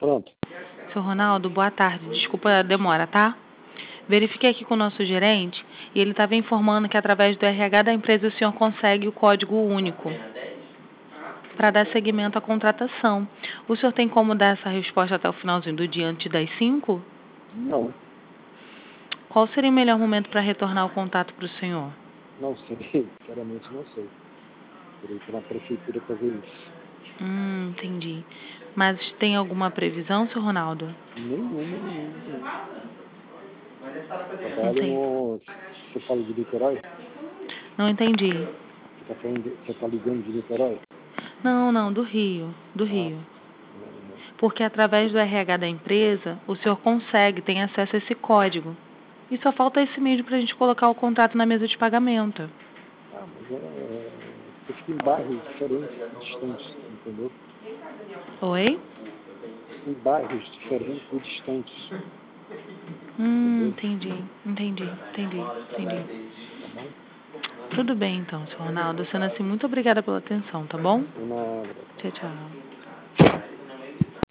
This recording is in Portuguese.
Pronto. Seu Ronaldo, boa tarde. Desculpa a demora, tá? Verifiquei aqui com o nosso gerente e ele estava informando que através do RH da empresa o senhor consegue o código único para dar seguimento à contratação. O senhor tem como dar essa resposta até o finalzinho do dia antes das 5? Não, Qual seria o melhor momento para retornar o contato para o senhor? não sei. Sinceramente, não sei. Teria que ir na prefeitura para ver isso. Entendi. Mas tem alguma previsão, seu Ronaldo? Nenhuma. Trabalho Entendi. no... Você fala de Niterói? Não entendi. Você tá ligando de Niterói? Não, do Rio. Do Ah, Rio. não. Porque através do RH da empresa, o senhor consegue, tem acesso a esse código. E só falta esse mês para a gente colocar o contrato na mesa de pagamento. Mas você fica em bairros diferentes, distantes, entendeu? Oi? Em bairros diferentes e distantes, entendeu? Entendi. Tá bom? Tudo bem então, seu Ronaldo. Sendo assim, muito obrigada pela atenção, tá bom? Nada. Tchau.